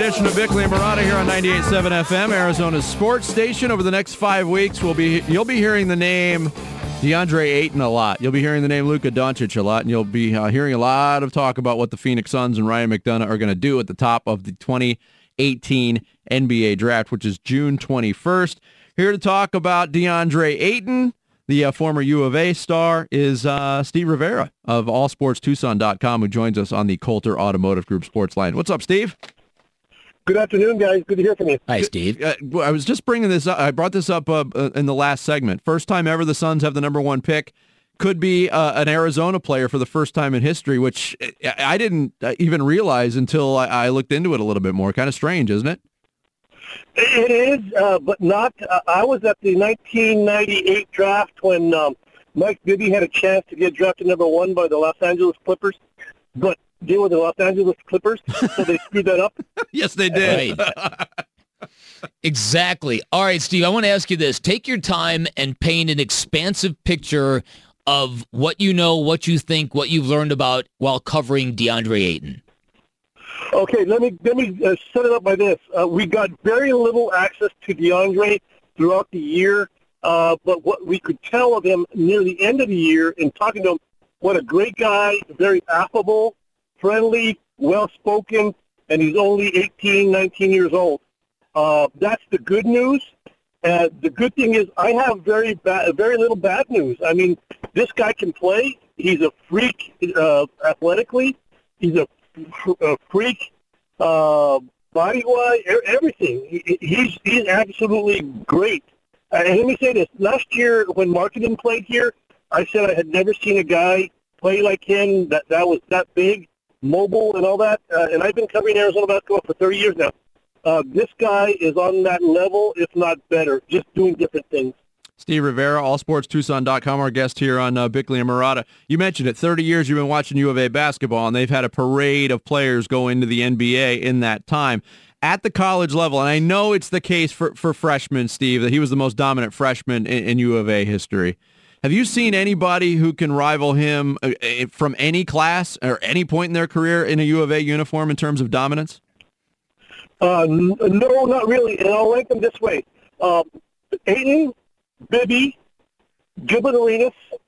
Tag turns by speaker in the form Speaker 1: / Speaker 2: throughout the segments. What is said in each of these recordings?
Speaker 1: edition of Bickley and Murata here on 98.7 FM, Arizona's sports station. Over the next 5 weeks, you'll be hearing the name DeAndre Ayton a lot. You'll be hearing the name Luka Doncic a lot, and you'll be hearing a lot of talk about what the Phoenix Suns and Ryan McDonough are going to do at the top of the 2018 NBA Draft, which is June 21st. Here to talk about DeAndre Ayton, the former U of A star, is Steve Rivera of AllSportsTucson.com, who joins us on the Coulter Automotive Group Sports Line. What's up, Steve?
Speaker 2: Good afternoon, guys. Good to hear from you.
Speaker 3: Hi, Steve.
Speaker 1: I was just bringing this up. I brought this up in the last segment. First time ever the Suns have the number one pick. Could be an Arizona player for the first time in history, which I didn't even realize until I looked into it a little bit more. Kind of strange, isn't it?
Speaker 2: It is, but not. I was at the 1998 draft when Mike Bibby had a chance to get drafted number one by the Los Angeles Clippers, but they were the Los Angeles Clippers, so they screwed that up.
Speaker 1: Yes, they did.
Speaker 3: Right. Exactly. All right, Steve, I want to ask you this. Take your time and paint an expansive picture of what you know, what you think, what you've learned about while covering DeAndre Ayton.
Speaker 2: Okay, let me set it up by this. We got very little access to DeAndre throughout the year, but what we could tell of him near the end of the year in talking to him, what a great guy, very affable, friendly, well-spoken, and he's only 18, 19 years old. That's the good news. The good thing is I have very little bad news. I mean, this guy can play. He's a freak athletically. He's a freak body-wise, everything. He's absolutely great. And let me say this. Last year when Marketing played here, I said I had never seen a guy play like him that was that big, mobile and all that. And I've been covering Arizona basketball for 30 years now. This guy is on that level, if not better, just doing different things.
Speaker 1: Steve Rivera, AllSportsTucson.com, our guest here on Bickley and Murata. You mentioned it, 30 years you've been watching U of A basketball, and they've had a parade of players go into the NBA in that time. At the college level, and I know it's the case for freshmen, Steve, that he was the most dominant freshman in U of A history. Have you seen anybody who can rival him from any class or any point in their career in a U of A uniform in terms of dominance?
Speaker 2: No, not really, and I'll rank them this way. Ayton, Bibby, Gilbert Arenas,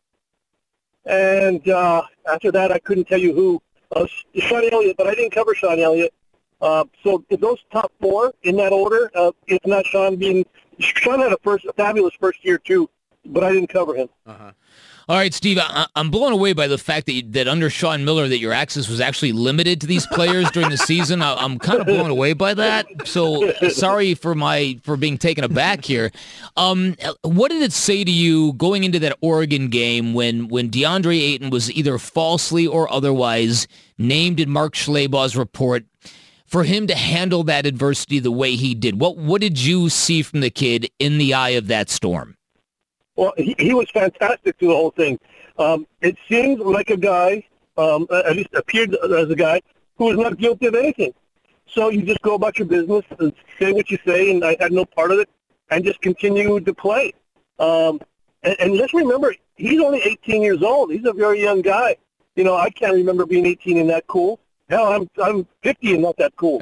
Speaker 2: and after that I couldn't tell you who. Sean Elliott, but I didn't cover Sean Elliott. So those top four in that order, if not Sean had a fabulous first year too, but I didn't cover him.
Speaker 3: Uh-huh. All right, Steve, I'm blown away by the fact that under Sean Miller that your access was actually limited to these players during the season. I'm kind of blown away by that. So sorry for being taken aback here. What did it say to you going into that Oregon game when DeAndre Ayton was either falsely or otherwise named in Mark Schlabach's report, for him to handle that adversity the way he did? What did you see from the kid in the eye of that storm?
Speaker 2: Well, he was fantastic through the whole thing. It seemed like a guy, at least appeared as a guy, who was not guilty of anything. So you just go about your business and say what you say, and I had no part of it, and just continue to play. And let's remember, he's only 18 years old. He's a very young guy. You know, I can't remember being 18 and that cool. Hell, I'm 50 and not that cool.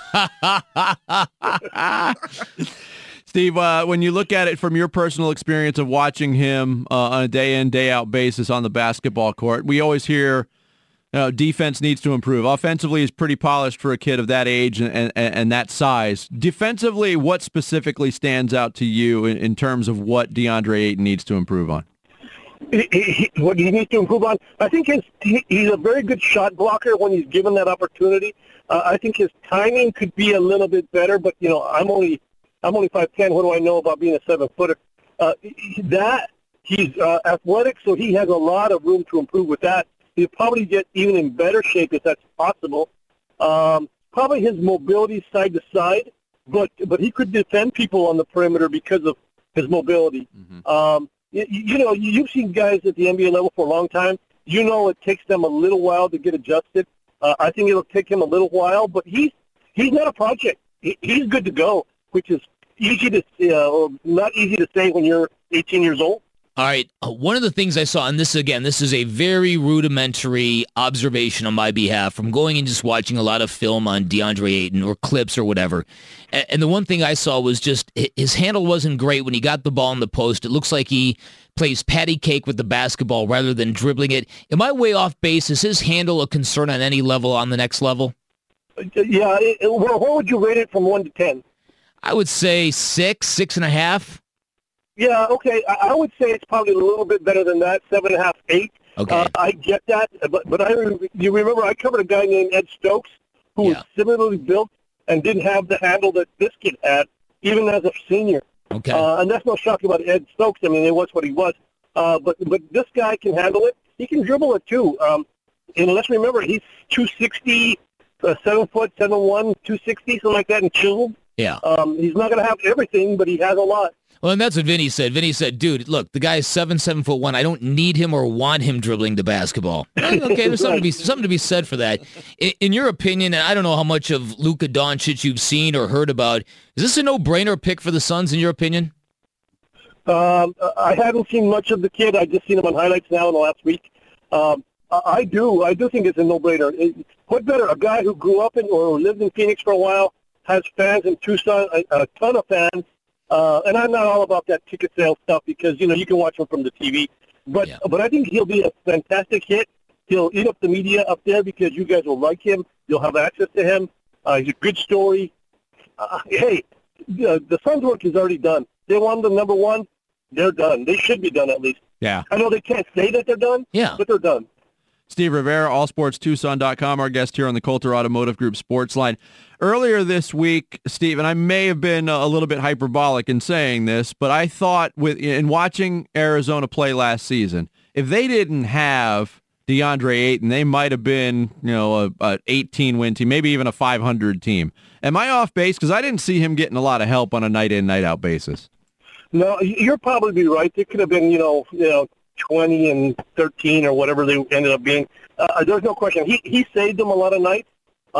Speaker 1: Steve, when you look at it from your personal experience of watching him on a day-in, day-out basis on the basketball court, we always hear defense needs to improve. Offensively, he's pretty polished for a kid of that age and that size. Defensively, what specifically stands out to you in terms of what DeAndre Ayton needs to improve on?
Speaker 2: What he needs to improve on, I think he's a very good shot blocker when he's given that opportunity. I think his timing could be a little bit better, but, you know, I'm only 5'10". What do I know about being a 7-footer? He's athletic, so he has a lot of room to improve with that. He'll probably get even in better shape if that's possible. Probably his mobility side to side, but he could defend people on the perimeter because of his mobility. Mm-hmm. You know, you've seen guys at the NBA level for a long time. You know it takes them a little while to get adjusted. I think it'll take him a little while, but he's not a project. He's good to go, which is easy to or not easy to say when you're 18 years old.
Speaker 3: All right. One of the things I saw, and this is a very rudimentary observation on my behalf from going and just watching a lot of film on DeAndre Ayton or clips or whatever. And the one thing I saw was just his handle wasn't great when he got the ball in the post. It looks like he plays patty cake with the basketball rather than dribbling it. Am I way off base? Is his handle a concern on any level on the next level?
Speaker 2: Yeah. Well, what would you rate it from 1 to 10?
Speaker 3: I would say 6.5.
Speaker 2: Yeah, okay. I would say it's probably a little bit better than that, 7.5, 8.
Speaker 3: Okay.
Speaker 2: I get that, but you remember I covered a guy named Ed Stokes who was similarly built and didn't have the handle that this kid had, even as a senior.
Speaker 3: Okay.
Speaker 2: And that's no shock about Ed Stokes. I mean, it was what he was. But this guy can handle it. He can dribble it too. And let's remember, he's 260, 7 foot, 7'1", 260, something like that, and chiseled.
Speaker 3: Yeah.
Speaker 2: He's not going to have everything, but he has a lot.
Speaker 3: Well, and that's what Vinny said. Vinny said, dude, look, the guy's 7'1". I don't need him or want him dribbling the basketball. Okay, there's something to be said for that. In your opinion, and I don't know how much of Luka Doncic you've seen or heard about, is this a no-brainer pick for the Suns in your opinion?
Speaker 2: I haven't seen much of the kid. I just seen him on highlights now in the last week. I do think it's a no-brainer. What better, a guy who grew up in or lived in Phoenix for a while, has fans in Tucson, a ton of fans. And I'm not all about that ticket sales stuff because, you can watch him from the TV. But I think he'll be a fantastic hit. He'll eat up the media up there because you guys will like him. You'll have access to him. He's a good story. Hey, the Suns' work is already done. They won the number one. They're done. They should be done at least.
Speaker 1: Yeah.
Speaker 2: I know they can't say that they're done, but they're done.
Speaker 1: Steve Rivera, allsportstucson.com, our guest here on the Coulter Automotive Group Sports Line. Earlier this week, Steve, and I may have been a little bit hyperbolic in saying this, but I thought in watching Arizona play last season, if they didn't have DeAndre Ayton, they might have been, a 18-win team, maybe even a 500 team. Am I off base? Because I didn't see him getting a lot of help on a night-in, night-out basis.
Speaker 2: No, you're probably right. It could have been, 20 and 13 or whatever they ended up being. There's no question. He saved them a lot of nights.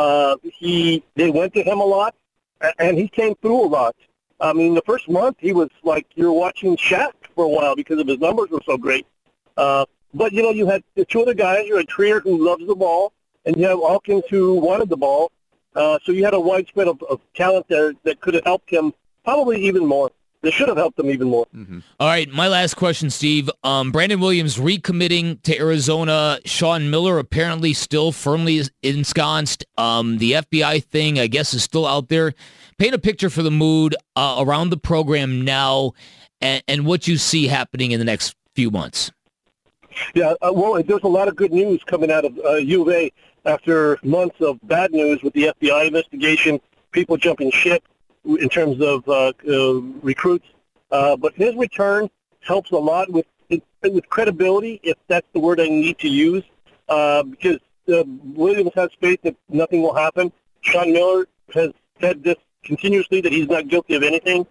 Speaker 2: They went to him a lot, and he came through a lot. I mean, the first month he was like you're watching Shaq for a while because of his numbers were so great. But you had the two other guys. You had Trier who loves the ball, and you have Alkins who wanted the ball. So you had a widespread of talent there that could have helped him probably even more. They should have helped them even more.
Speaker 3: Mm-hmm. All right, my last question, Steve. Brandon Williams recommitting to Arizona. Sean Miller apparently still firmly ensconced. The FBI thing, I guess, is still out there. Paint a picture for the mood around the program now and what you see happening in the next few months.
Speaker 2: Yeah, well, there's a lot of good news coming out of U of A after months of bad news with the FBI investigation, people jumping ship in terms of recruits. But his return helps a lot with credibility, if that's the word I need to use, because Williams has faith that nothing will happen. Sean Miller has said this continuously, that he's not guilty of anything.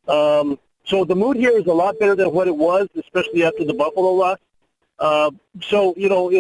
Speaker 2: So the mood here is a lot better than what it was, especially after the Buffalo loss. So,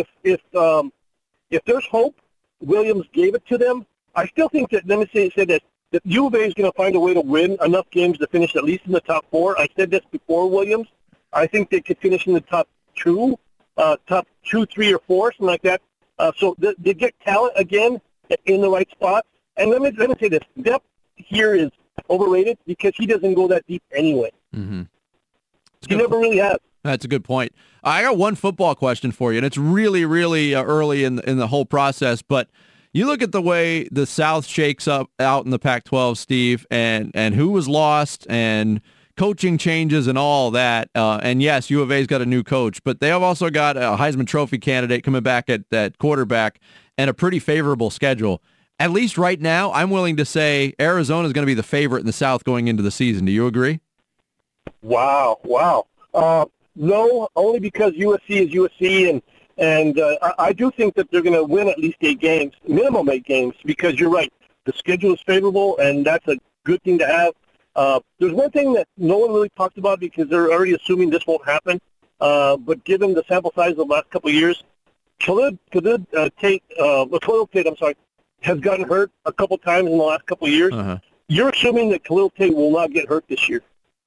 Speaker 2: if there's hope, Williams gave it to them. I still think that, let me say that U of A is going to find a way to win enough games to finish at least in the top 4. I said this before Williams. I think they could finish in the top 2, 3, or 4, something like that. So they get talent again in the right spots. And let me say this. Depth here is overrated because he doesn't go that deep anyway.
Speaker 1: Mm-hmm.
Speaker 2: He never really has.
Speaker 1: That's a good point. I got one football question for you, and it's really, really early in the whole process, but you look at the way the South shakes up out in the Pac-12, Steve, and who was lost and coaching changes and all that. And yes, U of A's got a new coach, but they have also got a Heisman Trophy candidate coming back at quarterback and a pretty favorable schedule. At least right now, I'm willing to say Arizona is going to be the favorite in the South going into the season. Do you agree?
Speaker 2: Wow. No, only because USC is USC, and I do think that they're going to win at least 8 games, minimum 8 games, because you're right. The schedule is favorable, and that's a good thing to have. There's one thing that no one really talks about because they're already assuming this won't happen, but given the sample size of the last couple of years, Khalil Tate, has gotten hurt a couple times in the last couple of years. Uh-huh. You're assuming that Khalil Tate will not get hurt this year.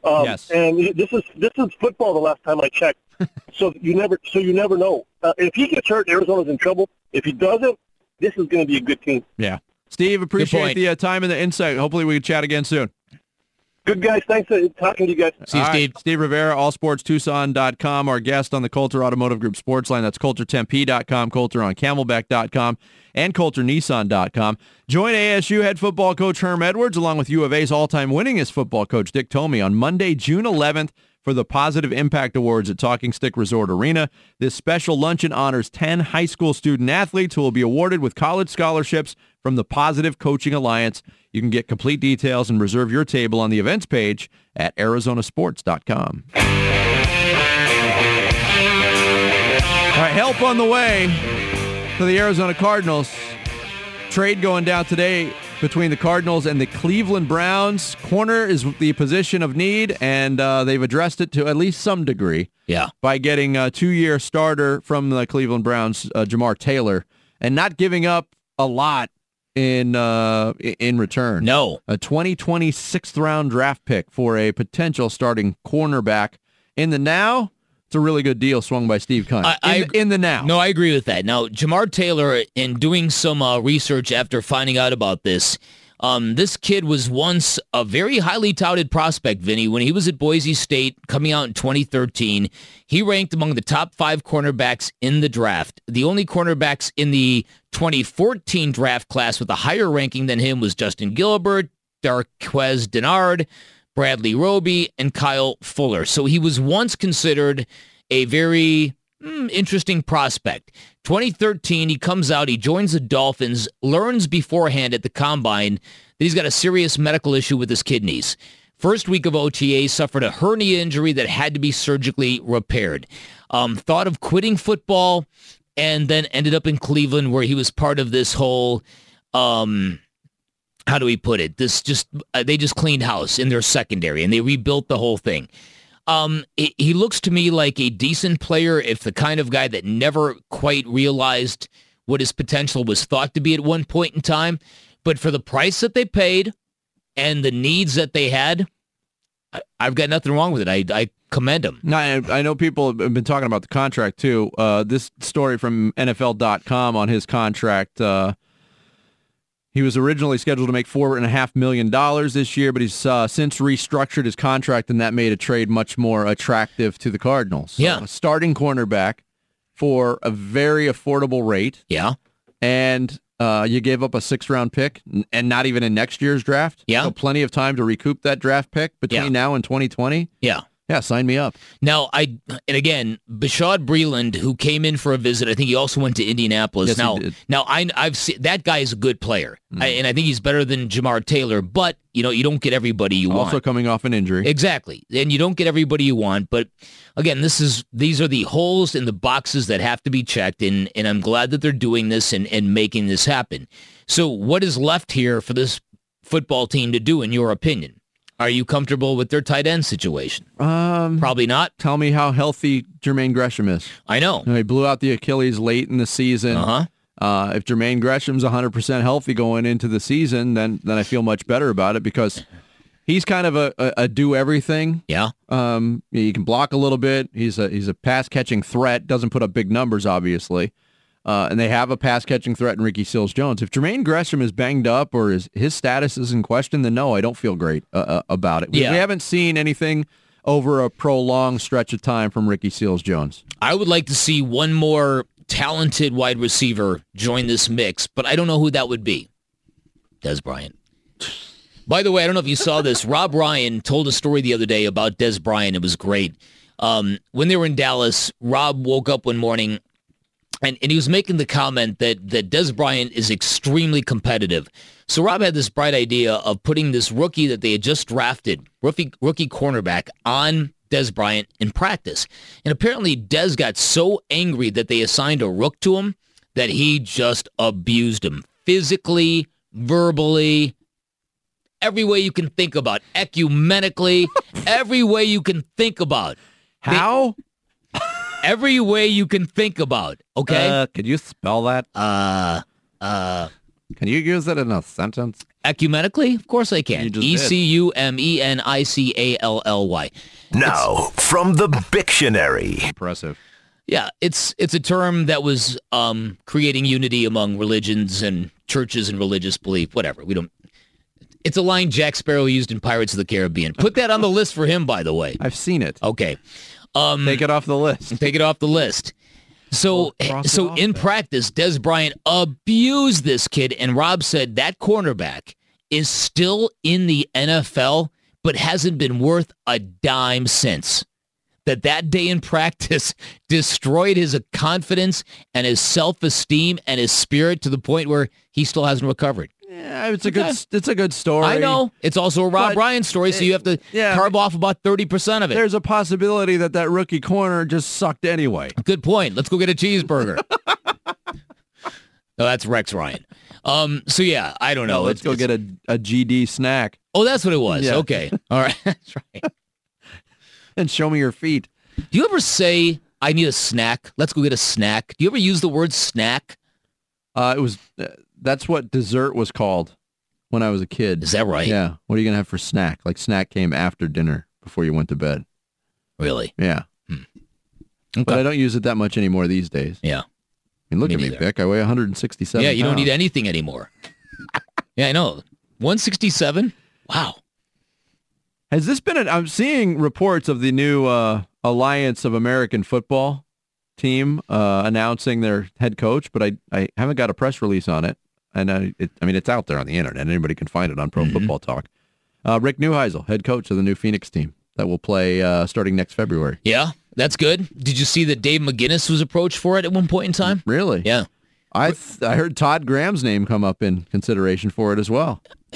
Speaker 1: Yes.
Speaker 2: And this is football. The last time I checked, so you never know. If he gets hurt, Arizona's in trouble. If he doesn't, this is going to be a good team.
Speaker 1: Yeah. Steve, appreciate the time and the insight. Hopefully we can chat again soon.
Speaker 2: Good guys. Thanks for talking to you guys.
Speaker 3: See you, Steve.
Speaker 1: Right. Steve Rivera, allsportstucson.com, our guest on the Coulter Automotive Group Sports Line. That's CoulterTempe.com, Coulter on Camelback.com, and CoulterNissan.com. Join ASU head football coach Herm Edwards, along with U of A's all-time winningest football coach Dick Tomey on Monday, June 11th, for the Positive Impact Awards at Talking Stick Resort Arena. This special luncheon honors 10 high school student athletes who will be awarded with college scholarships from the Positive Coaching Alliance. You can get complete details and reserve your table on the events page at arizonasports.com. All right, help on the way for the Arizona Cardinals. Trade going down today between the Cardinals and the Cleveland Browns. Corner is the position of need, and they've addressed it to at least some degree by getting a 2-year starter from the Cleveland Browns, Jamar Taylor, and not giving up a lot in return.
Speaker 3: No.
Speaker 1: A 2020 6th-round draft pick for a potential starting cornerback. In the now, it's a really good deal swung by Steve Keim. In the now.
Speaker 3: No, I agree with that. Now, Jamar Taylor, in doing some research after finding out about this, this kid was once a very highly touted prospect, Vinny. When he was at Boise State coming out in 2013, he ranked among the top 5 cornerbacks in the draft. The only cornerbacks in the 2014 draft class with a higher ranking than him was Justin Gilbert, Darqueze Dennard, Bradley Roby, and Kyle Fuller. So he was once considered a very interesting prospect. 2013, he comes out, he joins the Dolphins, learns beforehand at the Combine that he's got a serious medical issue with his kidneys. First week of OTA, suffered a hernia injury that had to be surgically repaired. Thought of quitting football, and then ended up in Cleveland where he was part of this whole, how do we put it? They just cleaned house in their secondary, and they rebuilt the whole thing. He looks to me like a decent player, if the kind of guy that never quite realized what his potential was thought to be at one point in time. But for the price that they paid and the needs that they had, I've got nothing wrong with it. I commend him.
Speaker 1: I know people have been talking about the contract, too. This story from NFL.com on his contract, he was originally scheduled to make $4.5 million this year, but he's since restructured his contract, and that made a trade much more attractive to the Cardinals.
Speaker 3: Yeah.
Speaker 1: A starting cornerback for a very affordable rate.
Speaker 3: Yeah.
Speaker 1: And you gave up a 6th-round pick, and not even in next year's draft.
Speaker 3: Yeah.
Speaker 1: So plenty of time to recoup that draft pick between now and 2020.
Speaker 3: Yeah.
Speaker 1: Yeah, sign me up.
Speaker 3: Now, and again, Bashad Breeland, who came in for a visit, I think he also went to Indianapolis.
Speaker 1: Yes, he did.
Speaker 3: Now I've seen that guy is a good player, and I think he's better than Jamar Taylor. But you don't get everybody you want.
Speaker 1: Also coming off an injury.
Speaker 3: Exactly, and you don't get everybody you want. But again, these are the holes in the boxes that have to be checked, and I'm glad that they're doing this and making this happen. So, what is left here for this football team to do, in your opinion? Are you comfortable with their tight end situation? Probably not.
Speaker 1: Tell me how healthy Jermaine Gresham is.
Speaker 3: I know.
Speaker 1: He blew out the Achilles late in the season. If Jermaine Gresham's 100% healthy going into the season, then I feel much better about it, because he's kind of a do-everything.
Speaker 3: Yeah.
Speaker 1: He can block a little bit. He's a pass-catching threat. Doesn't put up big numbers, obviously. And they have a pass-catching threat in Ricky Seals-Jones. If Jermaine Gresham is banged up or his status is in question, then no, I don't feel great about it. We haven't seen anything over a prolonged stretch of time from Ricky Seals-Jones.
Speaker 3: I would like to see one more talented wide receiver join this mix, but I don't know who that would be. Dez Bryant. By the way, I don't know if you saw this. Rob Ryan told a story the other day about Dez Bryant. It was great. When they were in Dallas, Rob woke up one morning, and he was making the comment that Dez Bryant is extremely competitive. So Rob had this bright idea of putting this rookie that they had just drafted, rookie cornerback, on Dez Bryant in practice. And apparently Dez got so angry that they assigned a rook to him that he just abused him physically, verbally, every way you can think about, ecumenically, every way you can think about.
Speaker 1: How?
Speaker 3: Every way you can think about, okay?
Speaker 1: Could you spell that? Can you use it in a sentence?
Speaker 3: Ecumenically? Of course I can.
Speaker 1: You just did.
Speaker 3: Ecumenically.
Speaker 4: Now, from the Bictionary.
Speaker 1: Impressive.
Speaker 3: Yeah, it's a term that was creating unity among religions and churches and religious belief. Whatever. It's a line Jack Sparrow used in Pirates of the Caribbean. Put that on the list for him, by the way.
Speaker 1: I've seen it.
Speaker 3: Okay.
Speaker 1: Take it off the list.
Speaker 3: Take it off the list. So in practice, Des Bryant abused this kid, and Rob said that cornerback is still in the NFL, but hasn't been worth a dime since. That day in practice destroyed his confidence and his self-esteem and his spirit to the point where he still hasn't recovered.
Speaker 1: Yeah, it's a good story.
Speaker 3: I know. It's also a Rob Ryan story, so you have to carve off about 30% of it.
Speaker 1: There's a possibility that rookie corner just sucked anyway.
Speaker 3: Good point. Let's go get a cheeseburger. No, that's Rex Ryan. So, yeah, I don't know.
Speaker 1: Let's go get a GD snack.
Speaker 3: Oh, that's what it was.
Speaker 1: Yeah.
Speaker 3: Okay. All right. That's right.
Speaker 1: And show me your feet.
Speaker 3: Do you ever say, I need a snack? Let's go get a snack. Do you ever use the word snack?
Speaker 1: That's what dessert was called when I was a kid.
Speaker 3: Is that right?
Speaker 1: Yeah. What are you going to have for snack? Like snack came after dinner before you went to bed.
Speaker 3: Really?
Speaker 1: Yeah.
Speaker 3: Okay.
Speaker 1: But I don't use it that much anymore these days.
Speaker 3: Yeah.
Speaker 1: I mean, look
Speaker 3: Me
Speaker 1: at me,
Speaker 3: neither.
Speaker 1: Vic. I weigh 167
Speaker 3: Yeah, you don't
Speaker 1: pounds.
Speaker 3: need anything anymore. Yeah, I know. 167? Wow.
Speaker 1: Has this been I'm seeing reports of the new Alliance of American Football team announcing their head coach, but I haven't got a press release on it. And it's out there on the internet. Anybody can find it on Pro Football Talk. Rick Neuheisel, head coach of the new Phoenix team that will play starting next February.
Speaker 3: Yeah, that's good. Did you see that Dave McGinnis was approached for it at one point in time?
Speaker 1: Really?
Speaker 3: Yeah.
Speaker 1: I heard Todd Graham's name come up in consideration for it as well.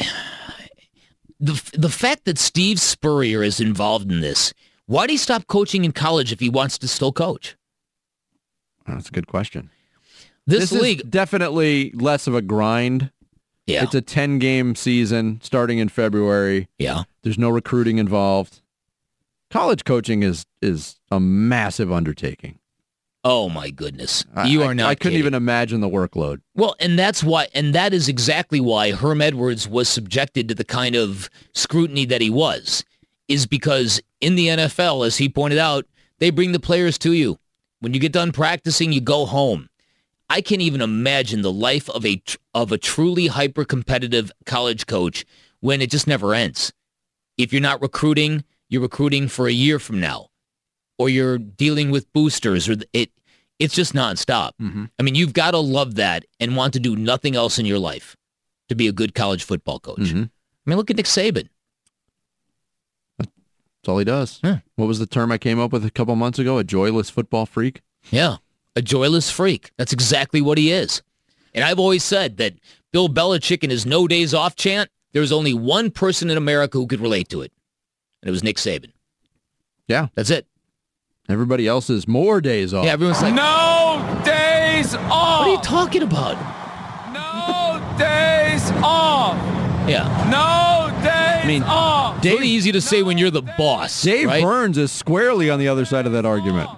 Speaker 3: The fact that Steve Spurrier is involved in this, why did he stop coaching in college if he wants to still coach?
Speaker 1: That's a good question.
Speaker 3: This league
Speaker 1: is definitely less of a grind.
Speaker 3: Yeah.
Speaker 1: It's a 10-game season starting in February.
Speaker 3: Yeah.
Speaker 1: There's no recruiting involved. College coaching is a massive undertaking.
Speaker 3: Oh my goodness. You are not
Speaker 1: I couldn't
Speaker 3: kidding.
Speaker 1: even imagine the workload.
Speaker 3: Well, and that is exactly why Herm Edwards was subjected to the kind of scrutiny that he was, is because in the NFL, as he pointed out, they bring the players to you. When you get done practicing, you go home. I can't even imagine the life of a truly hyper-competitive college coach when it just never ends. If you're not recruiting, you're recruiting for a year from now, or you're dealing with boosters, or it's just nonstop.
Speaker 1: Mm-hmm.
Speaker 3: I mean, you've got to love that and want to do nothing else in your life to be a good college football coach.
Speaker 1: Mm-hmm.
Speaker 3: I mean, look at Nick Saban.
Speaker 1: That's all he does.
Speaker 3: Yeah.
Speaker 1: What was the term I came up with a couple months ago? A joyless football freak?
Speaker 3: Yeah, a joyless freak. That's exactly what he is. And I've always said that Bill Belichick and his no days off chant, there's only one person in America who could relate to it, and it was Nick Saban.
Speaker 1: Yeah.
Speaker 3: That's it.
Speaker 1: Everybody else is more days off.
Speaker 3: Yeah, everyone's like,
Speaker 5: No days off.
Speaker 3: what are you talking about?
Speaker 5: No days off.
Speaker 3: Yeah.
Speaker 5: No days off.
Speaker 3: It's really easy to say when you're the boss,
Speaker 1: Dave
Speaker 3: right?
Speaker 1: Burns is squarely on the other side of that argument.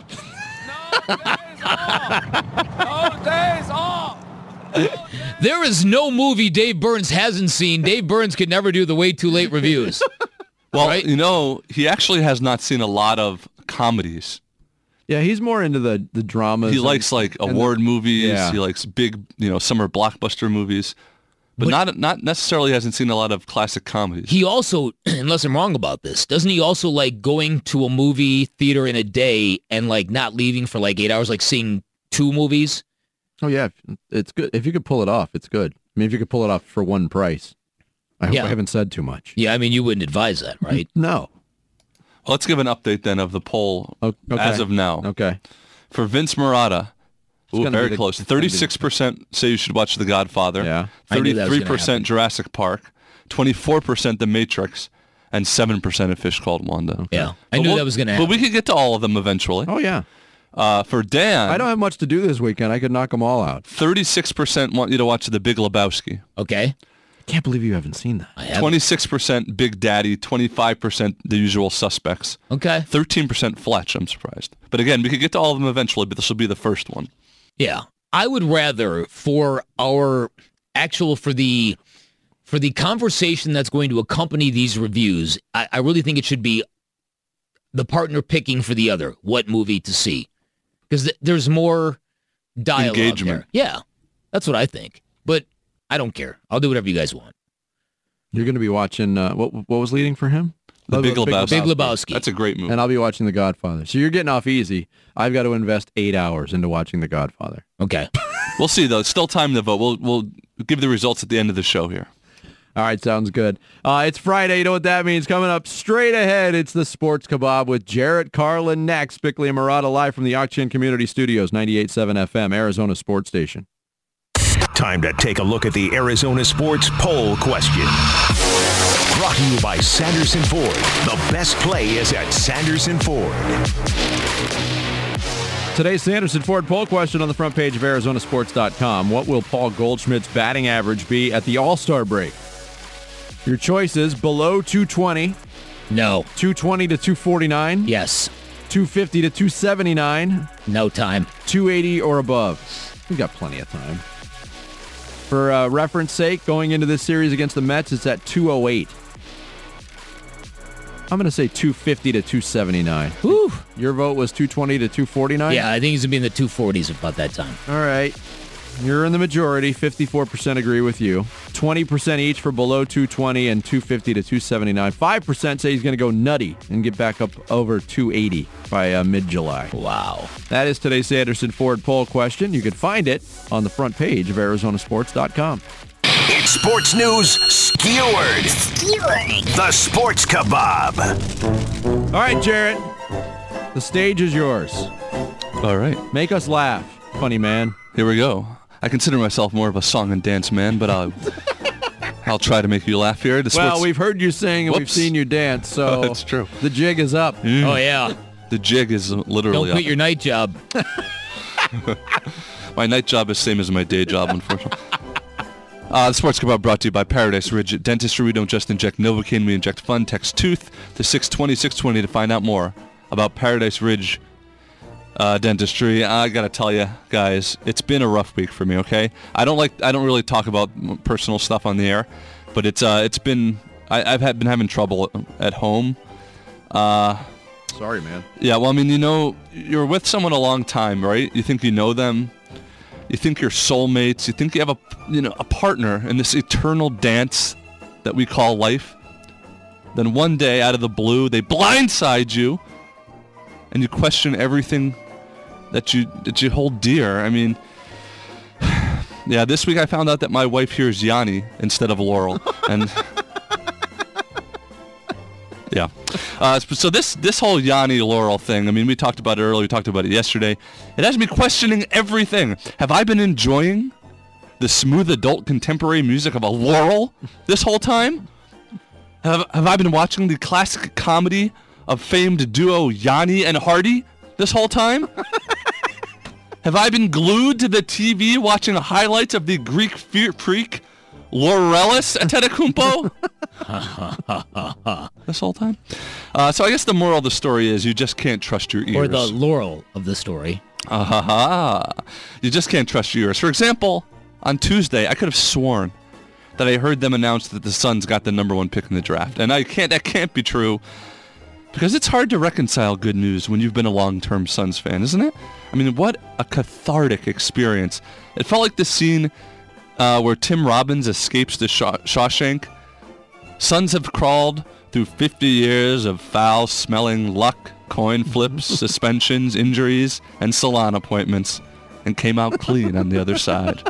Speaker 5: No days off.
Speaker 3: There is no movie Dave Burns hasn't seen. Dave Burns could never do the Way Too Late reviews.
Speaker 6: Well,
Speaker 3: Right?
Speaker 6: you know, he actually has not seen a lot of comedies.
Speaker 1: Yeah, he's more into the dramas.
Speaker 6: He likes like award movies.
Speaker 1: yeah.
Speaker 6: He likes big, summer blockbuster movies, but not necessarily hasn't seen a lot of classic comedies.
Speaker 3: He also, unless I'm wrong about this, doesn't he also like going to a movie theater in a day and like not leaving for like 8 hours, like seeing 2 movies?
Speaker 1: Oh, yeah. It's good. If you could pull it off, it's good. I mean, if you could pull it off for one price. I hope
Speaker 3: Yeah.
Speaker 1: I haven't said too much.
Speaker 3: Yeah, I mean, you wouldn't advise that, right?
Speaker 1: No.
Speaker 6: Well, let's give an update then of the poll
Speaker 1: Okay.
Speaker 6: as of now.
Speaker 1: Okay.
Speaker 6: For Vince Murata,
Speaker 1: gonna
Speaker 6: very
Speaker 1: be
Speaker 6: close.
Speaker 1: it's gonna be-
Speaker 6: 36% say you should watch The Godfather.
Speaker 1: Yeah.
Speaker 3: I knew that was gonna
Speaker 6: 33% Jurassic Park. 24% The Matrix. And 7% A Fish Called Wanda.
Speaker 3: Yeah. I knew that was going to
Speaker 6: But
Speaker 3: happen.
Speaker 6: we could get to all of them eventually.
Speaker 1: Oh, yeah.
Speaker 6: For Dan,
Speaker 1: I don't have much to do this weekend. I could knock them all out.
Speaker 6: 36% want you to watch The Big Lebowski.
Speaker 3: Okay.
Speaker 1: I can't believe you haven't seen that.
Speaker 3: I have.
Speaker 6: 26% Big Daddy. 25% The Usual Suspects.
Speaker 3: Okay.
Speaker 6: 13% Fletch. I'm surprised. But again, we could get to all of them eventually, but this will be the first one.
Speaker 3: Yeah. I would rather, for our for the conversation that's going to accompany these reviews, I really think it should be the partner picking for the other what movie to see. Because there's more dialogue
Speaker 6: engagement
Speaker 3: there. Yeah, that's what I think. But I don't care. I'll do whatever you guys want.
Speaker 1: You're going to be watching, what was leading for him?
Speaker 6: The Big Lebowski.
Speaker 3: Big Lebowski.
Speaker 6: That's a great movie.
Speaker 1: And I'll be watching The Godfather. So you're getting off easy. I've got to invest 8 hours into watching The Godfather.
Speaker 3: Okay.
Speaker 6: We'll see, though. It's still time to vote. We'll give the results at the end of the show here.
Speaker 1: All right, sounds good. It's Friday. You know what that means. Coming up straight ahead, it's the Sports Kebab with Jarrett Carlin next. Bickley and Murata live from the Auction Community Studios, 98.7 FM, Arizona Sports Station.
Speaker 4: Time to take a look at the Arizona Sports Poll Question. Brought to you by Sanderson Ford. The best play is at Sanderson Ford.
Speaker 1: Today's Sanderson Ford poll question on the front page of ArizonaSports.com. What will Paul Goldschmidt's batting average be at the All-Star break? Your choices: below 220,
Speaker 3: No.
Speaker 1: 220 to 249,
Speaker 3: Yes.
Speaker 1: 250 to 279,
Speaker 3: No time.
Speaker 1: 280 or above. We've got plenty of time. For reference sake, going into this series against the Mets, it's at 208. I'm going to say 250 to 279.
Speaker 3: Whew.
Speaker 1: Your vote was 220 to 249?
Speaker 3: Yeah, I think he's going to be in the 240s about that time.
Speaker 1: All right. You're in the majority. 54% agree with you. 20% each for below 220 and 250 to 279. 5% say he's going to go nutty and get back up over 280 by mid-July.
Speaker 3: Wow.
Speaker 1: That is today's Sanderson Ford poll question. You can find it on the front page of ArizonaSports.com.
Speaker 4: It's sports news skewered. The Sports Kebab.
Speaker 1: All right, Jarrett. The stage is yours.
Speaker 6: All right.
Speaker 1: Make us laugh, funny man.
Speaker 6: Here we go. I consider myself more of a song and dance man, but I'll try to make you laugh here.
Speaker 1: Well, we've heard you sing and we've
Speaker 6: Whoops.
Speaker 1: seen you dance, so
Speaker 6: That's true.
Speaker 1: the jig is up.
Speaker 3: Oh, yeah.
Speaker 6: The jig is literally
Speaker 3: Don't quit
Speaker 6: up.
Speaker 3: your night job.
Speaker 6: My night job is same as my day job, unfortunately. The Sports Kebab brought to you by Paradise Ridge Dentistry. We don't just inject Novocaine, we inject fun. Text TOOTH to 620-620 to find out more about Paradise Ridge Dentistry. I gotta tell you, guys, it's been a rough week for me. Okay, I don't really talk about personal stuff on the air, but it's been I've been having trouble at home.
Speaker 1: Sorry, man.
Speaker 6: Yeah, well, I mean, you're with someone a long time, right? You think you know them. You think you're soulmates. You think you have a partner in this eternal dance that we call life. Then one day, out of the blue, they blindside you, and you question everything that you hold dear. I mean, yeah, this week I found out that my wife here is Yanni instead of Laurel, and yeah. So this whole Yanni Laurel thing, I mean, we talked about it earlier. We talked about it yesterday. It has me questioning everything. Have I been enjoying the smooth adult contemporary music of a Laurel this whole time? Have I been watching the classic comedy of famed duo Yanni and Hardy this whole time? Have I been glued to the TV watching highlights of the Greek freak Laurelis Antetokounmpo this whole time? So I guess the moral of the story is you just can't trust your ears.
Speaker 3: Or the Laurel of the story.
Speaker 6: You just can't trust your ears. For example, on Tuesday, I could have sworn that I heard them announce that the Suns got the #1 pick in the draft. And that can't be true, because it's hard to reconcile good news when you've been a long-term Suns fan, isn't it? I mean, what a cathartic experience. It felt like the scene where Tim Robbins escapes the Shawshank. Suns have crawled through 50 years of foul-smelling luck, coin flips, suspensions, injuries, and salon appointments, and came out clean on the other side.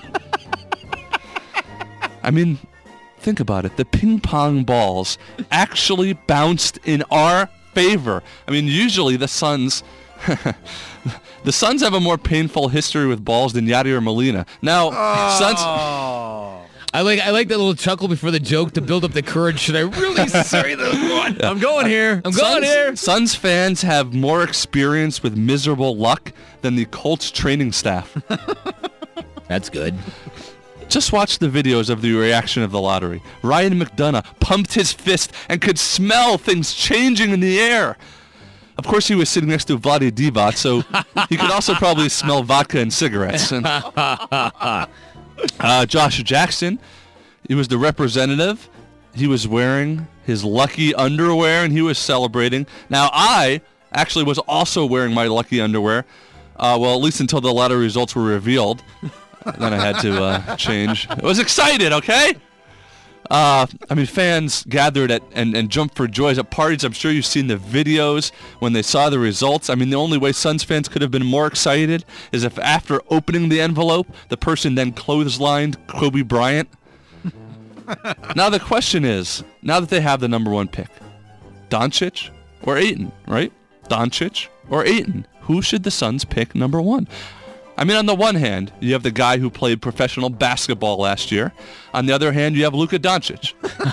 Speaker 6: I mean, think about it. The ping pong balls actually bounced in our favor. I mean, usually the Suns have a more painful history with balls than Yadier Molina. Now, Suns.
Speaker 3: I like that little chuckle before the joke to build up the courage. Should I really say this one?
Speaker 1: Yeah. I'm going here.
Speaker 6: Suns fans have more experience with miserable luck than the Colts training staff.
Speaker 3: That's good.
Speaker 6: Just watch the videos of the reaction of the lottery. Ryan McDonough pumped his fist and could smell things changing in the air. Of course, he was sitting next to Vlade Divac, so he could also probably smell vodka and cigarettes. Josh Jackson, he was the representative. He was wearing his lucky underwear, and he was celebrating. Now, I actually was also wearing my lucky underwear, well, at least until the lottery results were revealed. Then I had to change. I was excited, okay? Fans gathered and jumped for joy at parties. I'm sure you've seen the videos when they saw the results. The only way Suns fans could have been more excited is if after opening the envelope, the person then clotheslined Kobe Bryant. Now the question is, now that they have the number 1 pick, Doncic or Ayton, right? Doncic or Ayton? Who should the Suns pick number 1? On the one hand, you have the guy who played professional basketball last year. On the other hand, you have Luka Doncic.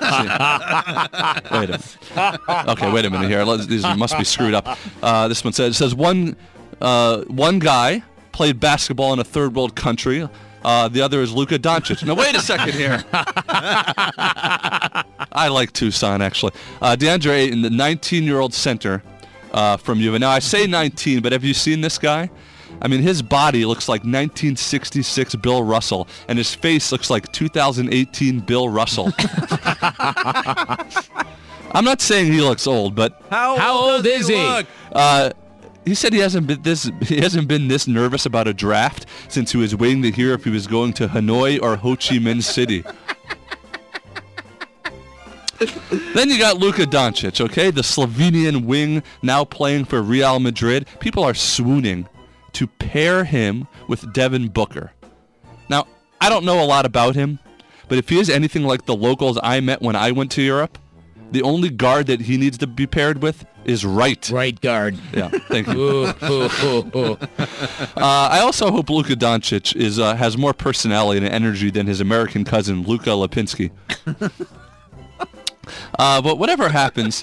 Speaker 6: Wait a minute here. These must be screwed up. This one says one guy played basketball in a third world country. The other is Luka Doncic. Now, wait a second here. I like Tucson, actually. DeAndre Ayton, the 19-year-old center from UVA. Now, I say 19, but have you seen this guy? His body looks like 1966 Bill Russell, and his face looks like 2018 Bill Russell. I'm not saying he looks old, but
Speaker 3: how old is he?
Speaker 6: He said he hasn't been this nervous about a draft since he was waiting to hear if he was going to Hanoi or Ho Chi Minh City. Then you got Luka Doncic, okay? The Slovenian wing now playing for Real Madrid. People are swooning to pair him with Devin Booker. Now, I don't know a lot about him, but if he is anything like the locals I met when I went to Europe, the only guard that he needs to be paired with is right.
Speaker 3: Right guard.
Speaker 6: Yeah, thank you. I also hope Luka Doncic has more personality and energy than his American cousin, Luka Lipinski. But whatever happens,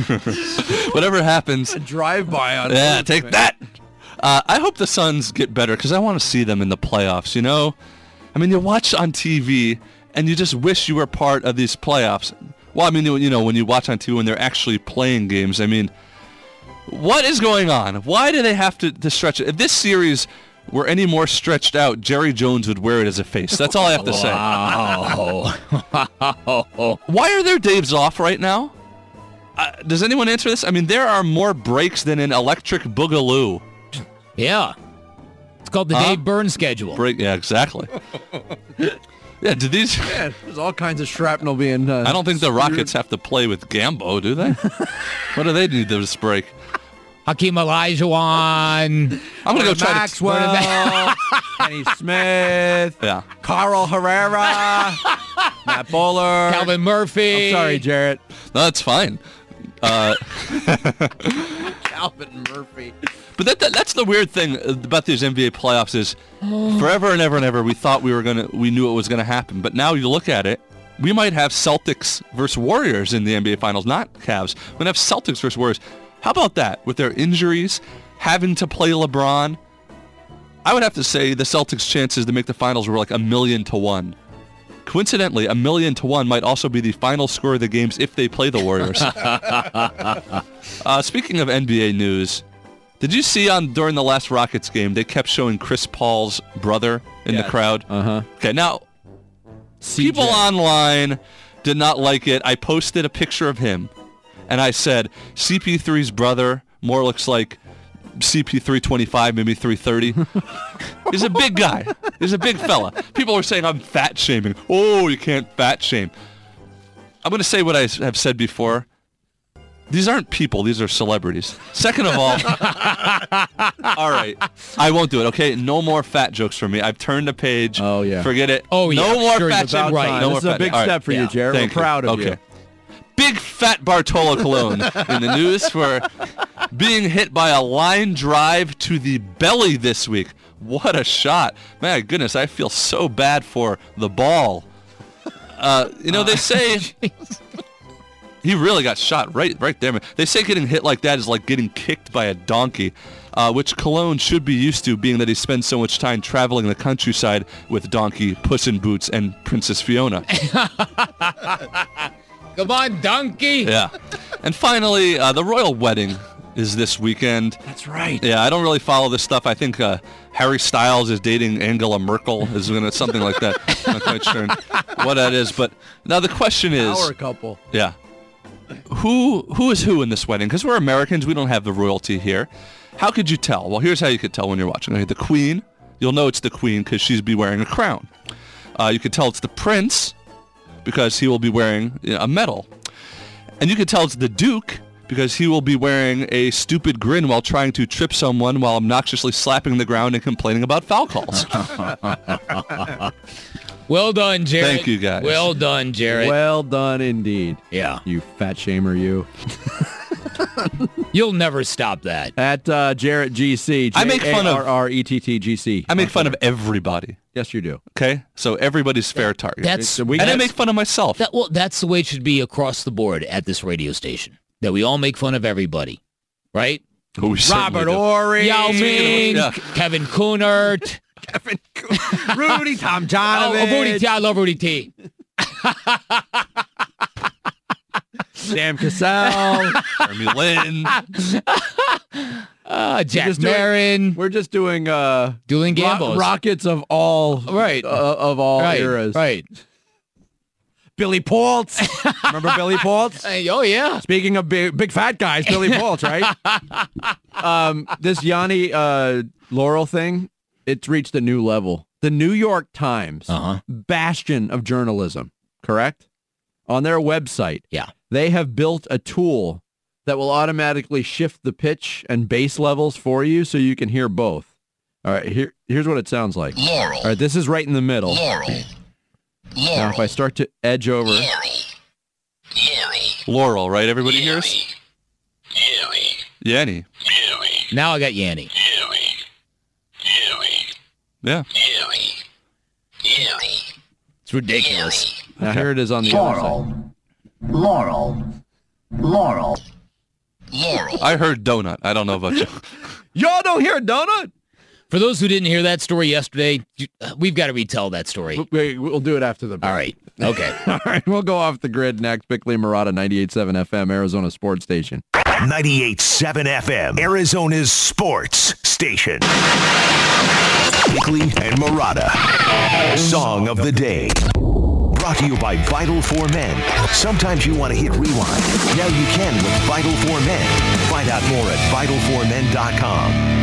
Speaker 1: A drive-by on
Speaker 6: yeah, take man. That. I hope the Suns get better because I want to see them in the playoffs, you know? You watch on TV and you just wish you were part of these playoffs. Well, when you watch on TV when they're actually playing games, what is going on? Why do they have to stretch it? If this series were any more stretched out, Jerry Jones would wear it as a face. That's all I have to say.
Speaker 3: Wow.
Speaker 6: Why are there days off right now? Does anyone answer this? There are more breaks than an Electric Boogaloo.
Speaker 3: Yeah. It's called the Dave Burns schedule.
Speaker 6: Yeah, exactly. Yeah,
Speaker 1: there's all kinds of shrapnel being...
Speaker 6: I don't think the Rockets have to play with Gambo, do they? What do they need this break?
Speaker 3: Hakeem Olajuwon.
Speaker 6: I'm going to go try
Speaker 1: Maxwell, Kenny Smith,
Speaker 6: yeah.
Speaker 1: Carl Herrera, Matt Bowler,
Speaker 3: Calvin Murphy.
Speaker 1: I'm sorry, Jarrett.
Speaker 6: No, that's fine.
Speaker 1: Calvin Murphy.
Speaker 6: But that's the weird thing about these NBA playoffs is forever and ever and ever we thought we knew it was gonna happen. But now you look at it, we might have Celtics versus Warriors in the NBA Finals, not Cavs. We're gonna have Celtics versus Warriors. How about that? With their injuries, having to play LeBron, I would have to say the Celtics' chances to make the finals were like 1,000,000 to 1. Coincidentally, 1,000,000 to 1 might also be the final score of the games if they play the Warriors. Speaking of NBA news, did you see during the last Rockets game, they kept showing Chris Paul's brother in the crowd?
Speaker 1: Uh-huh.
Speaker 6: Okay, now, people online did not like it. I posted a picture of him, and I said, CP3's brother more looks like CP3 25, maybe 330. He's a big guy. He's a big fella. People were saying I'm fat shaming. Oh, you can't fat shame. I'm going to say what I have said before. These aren't people. These are celebrities. Second of all, all right, I won't do it, okay? No more fat jokes for me. I've turned the page.
Speaker 1: Oh, yeah.
Speaker 6: Forget it.
Speaker 3: Oh, yeah.
Speaker 6: No more
Speaker 3: sure,
Speaker 6: fat
Speaker 3: it's about
Speaker 6: jokes.
Speaker 3: right.
Speaker 6: No
Speaker 1: This
Speaker 6: more
Speaker 1: is a big
Speaker 6: fat.
Speaker 1: step for you, Jared.
Speaker 6: Thank
Speaker 1: We're proud of
Speaker 6: you.
Speaker 1: you.
Speaker 6: Big fat Bartolo Colon in the news for being hit by a line drive to the belly this week. What a shot. My goodness, I feel so bad for the ball. They say... He really got shot right there, man. They say getting hit like that is like getting kicked by a donkey, which Cologne should be used to, being that he spends so much time traveling the countryside with Donkey, Puss in Boots, and Princess Fiona.
Speaker 3: Come on, donkey.
Speaker 6: Yeah. And finally, the royal wedding is this weekend.
Speaker 1: That's right.
Speaker 6: Yeah, I don't really follow this stuff. I think Harry Styles is dating Angela Merkel. Is going to something like that. I'm not quite sure what that is. But now the question is,
Speaker 1: Power couple.
Speaker 6: yeah, who is who in this wedding? Because we're Americans, we don't have the royalty here. How could you tell? Well, here's how you could tell when you're watching. Okay, the Queen, you'll know it's the Queen because she's be wearing a crown. You could tell it's the Prince because he will be wearing a medal. And you could tell it's the Duke because he will be wearing a stupid grin while trying to trip someone while obnoxiously slapping the ground and complaining about foul calls.
Speaker 3: Well done, Jarrett.
Speaker 6: Thank you, guys.
Speaker 3: Well done, Jarrett.
Speaker 1: Well done indeed.
Speaker 3: Yeah.
Speaker 1: You fat shamer, you.
Speaker 3: You'll never stop that.
Speaker 1: At Jarrett GC.
Speaker 6: I make fun of
Speaker 1: JARRETTGC.
Speaker 6: I make fun of everybody.
Speaker 1: Yes, you do.
Speaker 6: Okay, so everybody's fair target.
Speaker 3: And
Speaker 6: I make fun of myself.
Speaker 3: That's the way it should be across the board at this radio station. That we all make fun of everybody, right?
Speaker 1: Robert Horry,
Speaker 3: Yao Ming,
Speaker 6: Yeah.
Speaker 3: Kevin Kunert,
Speaker 1: Rudy Tomjanovich.
Speaker 3: Rudy T. I love Rudy T.
Speaker 1: Sam Cassell.
Speaker 6: Jeremy Lin.
Speaker 3: Jack Marin.
Speaker 1: We're just doing
Speaker 3: Dueling Gambos.
Speaker 1: rockets of all
Speaker 3: Right.
Speaker 1: of all eras.
Speaker 3: Right.
Speaker 1: Billy Paultz. Remember Billy Paultz?
Speaker 3: Oh, yeah.
Speaker 1: Speaking of big fat guys, Billy Paultz, right? This Yanni Laurel thing, it's reached a new level. The New York Times, bastion of journalism, correct? On their website, they have built a tool that will automatically shift the pitch and bass levels for you so you can hear both. All right, here's what it sounds like.
Speaker 7: Laurel.
Speaker 1: All right, this is right in the middle.
Speaker 7: Laurel.
Speaker 1: Now, if I start to edge over.
Speaker 6: Laurel, right? Everybody hears? Yanni.
Speaker 3: Now I got Yanni.
Speaker 6: Yeah.
Speaker 3: It's ridiculous.
Speaker 1: Now here it is on the other side.
Speaker 7: Laurel.
Speaker 6: I heard donut. I don't know about you.
Speaker 1: Y'all don't hear a donut?
Speaker 3: For those who didn't hear that story yesterday, we've got to retell that story.
Speaker 1: We'll do it after the break.
Speaker 3: All right. Okay.
Speaker 1: All right, we'll go off the grid next. Bickley Marotta, 98.7 FM, Arizona Sports Station.
Speaker 4: 98.7 FM, Arizona's sports station. Bickley and Marotta. Song of the day. Brought to you by Vital for Men. Sometimes you want to hit rewind. Now you can with Vital for Men. Find out more at vitalformen.com.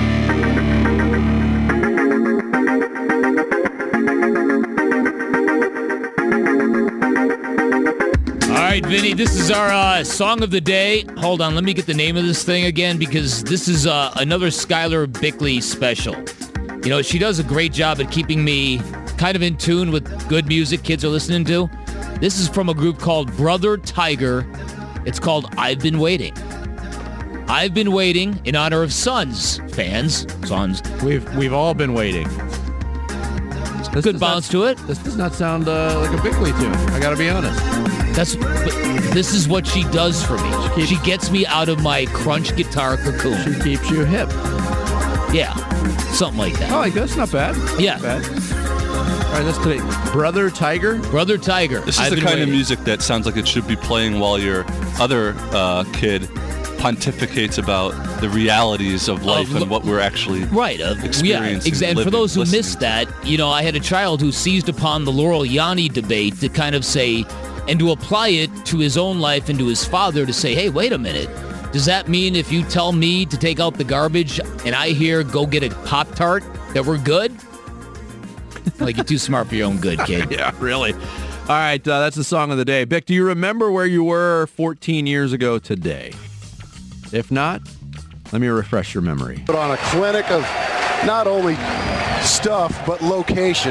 Speaker 3: All right, Vinny, this is our song of the day. Hold on, let me get the name of this thing again because this is another Skylar Bickley special. You know, she does a great job at keeping me kind of in tune with good music kids are listening to. This is from a group called Brother Tiger. It's called I've Been Waiting. I've been waiting in honor of Suns fans. Suns.
Speaker 1: We've all been waiting.
Speaker 3: Good bounce to it.
Speaker 1: This does not sound like a Bickley tune. I got to be honest.
Speaker 3: This is what she does for me. She gets me out of my crunch guitar cocoon.
Speaker 1: She keeps you hip.
Speaker 3: Yeah, something like that.
Speaker 1: Oh, like that's not bad.
Speaker 3: Yeah.
Speaker 1: Not bad. All right, that's today. Brother Tiger.
Speaker 3: Brother Tiger.
Speaker 6: This is the kind of music that sounds like it should be playing while your other kid pontificates about the realities of life and what we're actually experiencing.
Speaker 3: Yeah, exactly. And for those who missed that, you know, I had a child who seized upon the Laurel Yanni debate to kind of say, and to apply it to his own life and to his father to say, hey, wait a minute. Does that mean if you tell me to take out the garbage and I hear go get a Pop-Tart that we're good? Like, you're too smart for your own good, kid.
Speaker 1: Yeah, really. All right, that's the song of the day. Bick, do you remember where you were 14 years ago today? If not, let me refresh your memory.
Speaker 8: Put on a clinic of not only stuff, but location.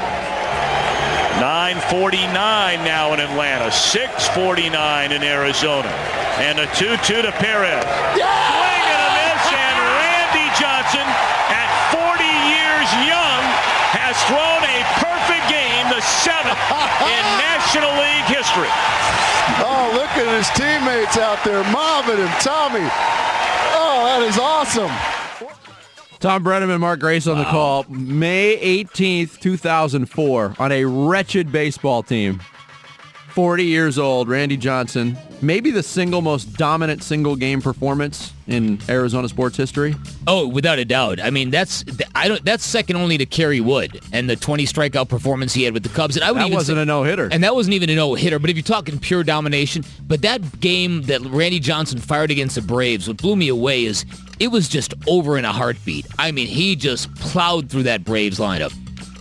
Speaker 9: 9:49 now in Atlanta, 6:49 in Arizona. And a 2-2 to Perez. Swing and a miss, and Randy Johnson, at 40 years young, has thrown a perfect game, the 7th in National League history.
Speaker 8: Oh, look at his teammates out there mobbing him. Tommy, oh, that is awesome.
Speaker 1: Tom Brennan and Mark Grace on the call. May 18th, 2004, on a wretched baseball team. 40 years old, Randy Johnson, maybe the single most dominant single-game performance in Arizona sports history.
Speaker 3: Oh, without a doubt. I mean, that's second only to Kerry Wood and the 20 strikeout performance he had with the Cubs. And
Speaker 1: that wasn't a no-hitter.
Speaker 3: And that wasn't even a no-hitter. But if you're talking pure domination, but that game that Randy Johnson fired against the Braves, what blew me away is it was just over in a heartbeat. I mean, he just plowed through that Braves lineup.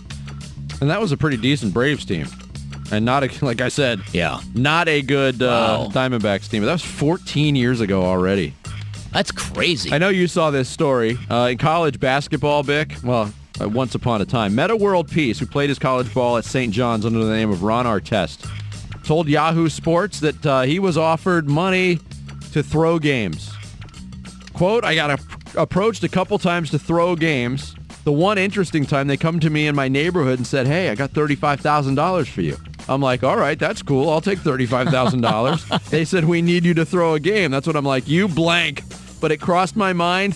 Speaker 1: And that was a pretty decent Braves team. And not, like I said, not a good Diamondbacks team. But that was 14 years ago already.
Speaker 3: That's crazy.
Speaker 1: I know you saw this story. In college basketball, Bick, once upon a time, Meta World Peace, who played his college ball at St. John's under the name of Ron Artest, told Yahoo Sports that he was offered money to throw games. Quote, I got approached a couple times to throw games. The one interesting time, they come to me in my neighborhood and said, hey, I got $35,000 for you. I'm like, all right, that's cool. I'll take $35,000. They said, we need you to throw a game. That's what I'm like, you blank. But it crossed my mind,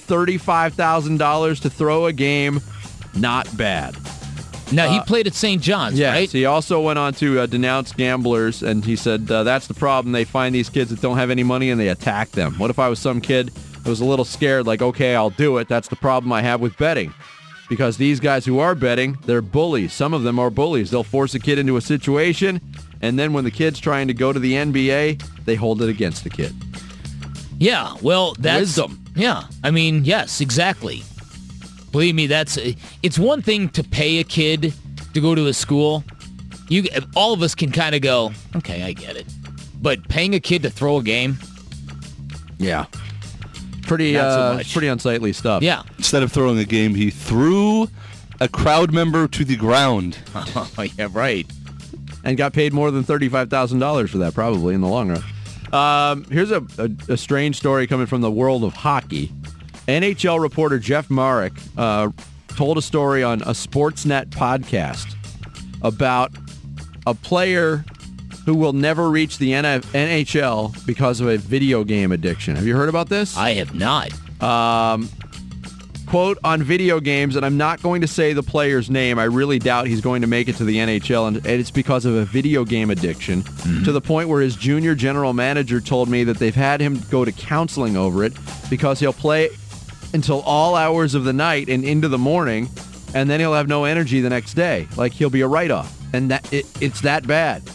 Speaker 1: $35,000 to throw a game, not bad.
Speaker 3: Now, he played at St. John's,
Speaker 1: yes,
Speaker 3: right?
Speaker 1: He also went on to denounce gamblers, and he said, that's the problem. They find these kids that don't have any money, and they attack them. What if I was some kid that was a little scared, like, okay, I'll do it. That's the problem I have with betting. Because these guys who are betting, they're bullies. Some of them are bullies. They'll force a kid into a situation, and then when the kid's trying to go to the NBA, they hold it against the kid.
Speaker 3: Yeah, well, that's...
Speaker 1: Wisdom.
Speaker 3: Yeah, I mean, yes, exactly. Believe me, it's one thing to pay a kid to go to a school. All of us can kind of go, okay, I get it. But paying a kid to throw a game?
Speaker 1: Yeah. Pretty unsightly stuff.
Speaker 3: Yeah.
Speaker 6: Instead of throwing a game, he threw a crowd member to the ground.
Speaker 3: Oh, yeah, right.
Speaker 1: And got paid more than $35,000 for that, probably, in the long run. Here's a strange story coming from the world of hockey. NHL reporter Jeff Marek told a story on a Sportsnet podcast about a player who will never reach the NHL because of a video game addiction. Have you heard about this?
Speaker 3: I have not.
Speaker 1: Quote, on video games, and I'm not going to say the player's name, I really doubt he's going to make it to the NHL, and it's because of a video game addiction, to the point where his junior general manager told me that they've had him go to counseling over it because he'll play until all hours of the night and into the morning, and then he'll have no energy the next day. Like, he'll be a write-off, and it's that bad.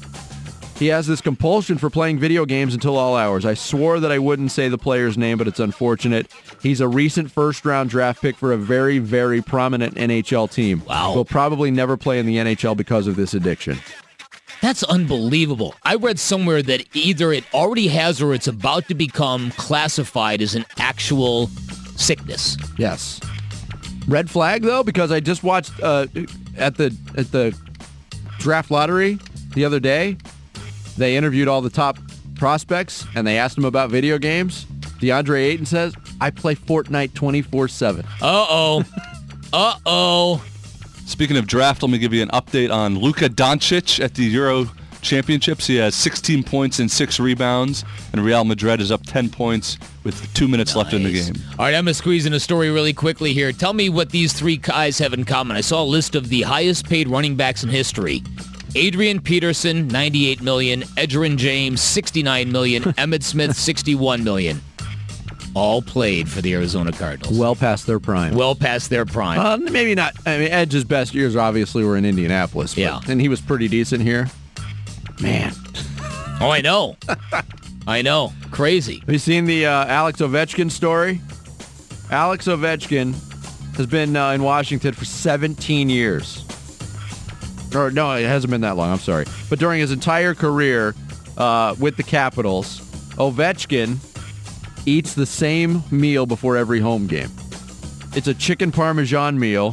Speaker 1: He has this compulsion for playing video games until all hours. I swore that I wouldn't say the player's name, but it's unfortunate. He's a recent first-round draft pick for a very, very prominent NHL team.
Speaker 3: Wow.
Speaker 1: He'll probably never play in the NHL because of this addiction.
Speaker 3: That's unbelievable. I read somewhere that either it already has or it's about to become classified as an actual sickness.
Speaker 1: Yes. Red flag, though, because I just watched at the draft lottery the other day. They interviewed all the top prospects, and they asked them about video games. DeAndre Ayton says, I play Fortnite 24/7.
Speaker 3: Uh-oh. Uh-oh.
Speaker 6: Speaking of draft, let me give you an update on Luka Doncic at the Euro Championships. He has 16 points and 6 rebounds, and Real Madrid is up 10 points with 2 minutes left in the game.
Speaker 3: All right, I'm going to squeeze in a story really quickly here. Tell me what these three guys have in common. I saw a list of the highest-paid running backs in history. Adrian Peterson, $98 million. Edgerrin James, $69 million. Emmitt Smith, $61 million. All played for the Arizona Cardinals.
Speaker 1: Well past their prime.
Speaker 3: Well past their prime.
Speaker 1: Maybe not. I mean, Edge's best years obviously were in Indianapolis.
Speaker 3: Yeah.
Speaker 1: And he was pretty decent here. Man.
Speaker 3: Oh, I know. I know. Crazy.
Speaker 1: Have you seen the Alex Ovechkin story? Alex Ovechkin has been in Washington for 17 years. Or no, it hasn't been that long. I'm sorry. But during his entire career with the Capitals, Ovechkin eats the same meal before every home game. It's a chicken parmesan meal,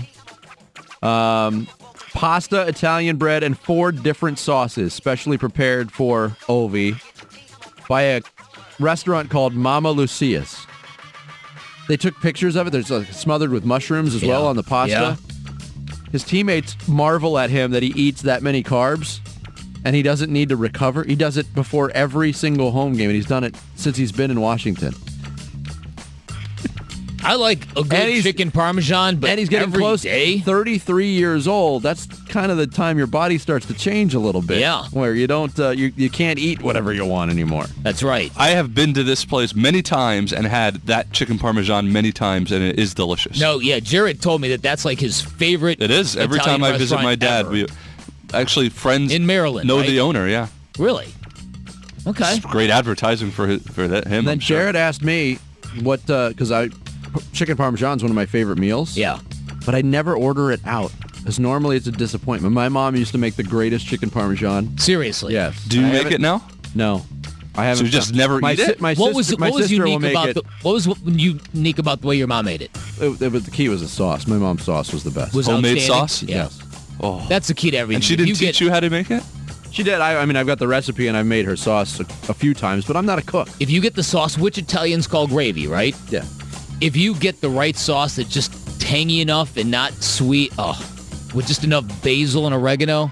Speaker 1: pasta, Italian bread, and 4 different sauces, specially prepared for Ovi by a restaurant called Mama Lucia's. They took pictures of it. There's smothered with mushrooms as well on the pasta.
Speaker 3: Yeah.
Speaker 1: His teammates marvel at him that he eats that many carbs, and he doesn't need to recover. He does it before every single home game, and he's done it since he's been in Washington.
Speaker 3: I like a good chicken parmesan, but
Speaker 1: and he's getting
Speaker 3: every
Speaker 1: close
Speaker 3: day?
Speaker 1: to 33 years old. That's kind of the time your body starts to change a little bit.
Speaker 3: Yeah.
Speaker 1: Where you don't, you can't eat whatever you want anymore.
Speaker 3: That's right.
Speaker 6: I have been to this place many times and had that chicken parmesan many times, and it is delicious.
Speaker 3: No, yeah, Jared told me that's like his favorite.
Speaker 6: It is. Every
Speaker 3: Italian
Speaker 6: time I visit my dad,
Speaker 3: ever.
Speaker 6: we actually friends
Speaker 3: In Maryland,
Speaker 6: know
Speaker 3: right?
Speaker 6: the owner. Yeah.
Speaker 3: Really? Okay.
Speaker 6: It's great advertising for him.
Speaker 1: And then
Speaker 6: I'm sure.
Speaker 1: Jared asked me what, because chicken parmesan is one of my favorite meals.
Speaker 3: Yeah.
Speaker 1: But I never order it out, because normally it's a disappointment. My mom used to make the greatest chicken parmesan.
Speaker 3: Seriously?
Speaker 1: Yes.
Speaker 6: Do you make it now?
Speaker 1: No. I haven't.
Speaker 6: So you just never eat it?
Speaker 3: What was unique about the way your mom made it?
Speaker 1: The key was the sauce. My mom's sauce was the best.
Speaker 3: Was
Speaker 6: homemade
Speaker 3: outstanding?
Speaker 6: sauce?
Speaker 3: Yeah.
Speaker 1: Yes.
Speaker 6: Oh.
Speaker 3: That's the key to everything.
Speaker 6: And she didn't teach you how to make it?
Speaker 1: She did. I mean, I've got the recipe, and I've made her sauce a few times, but I'm not a cook.
Speaker 3: If you get the sauce, which Italians call gravy, right?
Speaker 1: Yeah.
Speaker 3: If you get the right sauce that's just tangy enough and not sweet, with just enough basil and oregano,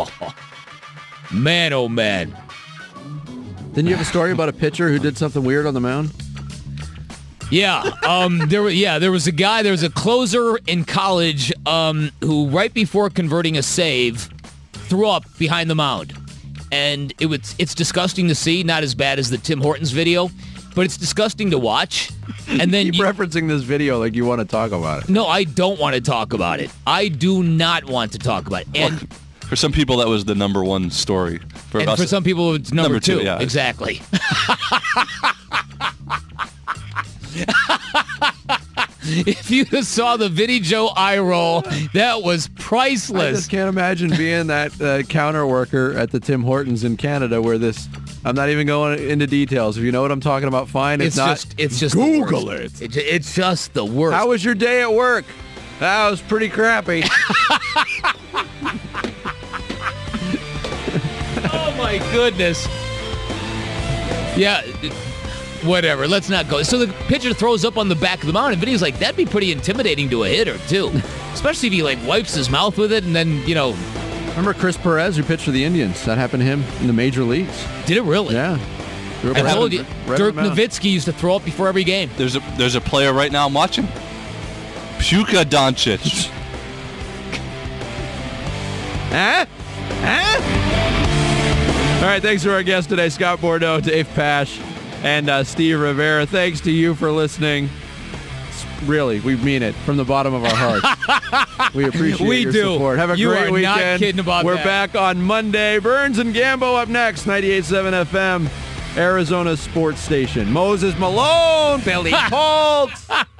Speaker 3: man, oh man.
Speaker 1: Didn't you have a story about a pitcher who did something weird on the mound?
Speaker 3: Yeah, there was a closer in college who right before converting a save threw up behind the mound, and it's disgusting to see. Not as bad as the Tim Hortons video, but it's disgusting to watch. And then
Speaker 1: keep referencing this video like you want to talk about it.
Speaker 3: No, I don't want to talk about it. I do not want to talk about it. And
Speaker 6: Look, for some people, that was the number one story. For
Speaker 3: some people, it's number two.
Speaker 6: Yeah.
Speaker 3: Exactly. If you saw the Vinny Joe eye roll, that was priceless.
Speaker 1: I just can't imagine being that counter worker at the Tim Hortons in Canada where this... I'm not even going into details. If you know what I'm talking about, fine. If not,
Speaker 3: it's just
Speaker 1: Google it.
Speaker 3: It's just the worst.
Speaker 1: How was your day at work? That was pretty crappy.
Speaker 3: Oh, my goodness. Yeah, whatever. Let's not go. So the pitcher throws up on the back of the mound, and Vinny's like, that'd be pretty intimidating to a hitter, too. Especially if he, wipes his mouth with it and then,
Speaker 1: Remember Chris Perez, who pitched for the Indians? That happened to him in the major leagues.
Speaker 3: Did it really?
Speaker 1: Yeah.
Speaker 3: I told you, Dirk Nowitzki used to throw up before every game.
Speaker 6: There's a player right now I'm watching. Puka Doncic.
Speaker 1: Huh? All right, thanks to our guests today, Scott Bordeaux, Dave Pasch, and Steve Rivera. Thanks to you for listening. Really, we mean it from the bottom of our hearts. We appreciate your support. Have a great weekend.
Speaker 3: Not kidding about
Speaker 1: We're
Speaker 3: that.
Speaker 1: back on Monday. Burns and Gambo up next, 98.7 FM, Arizona's sports station. Moses Malone, Billy Colts.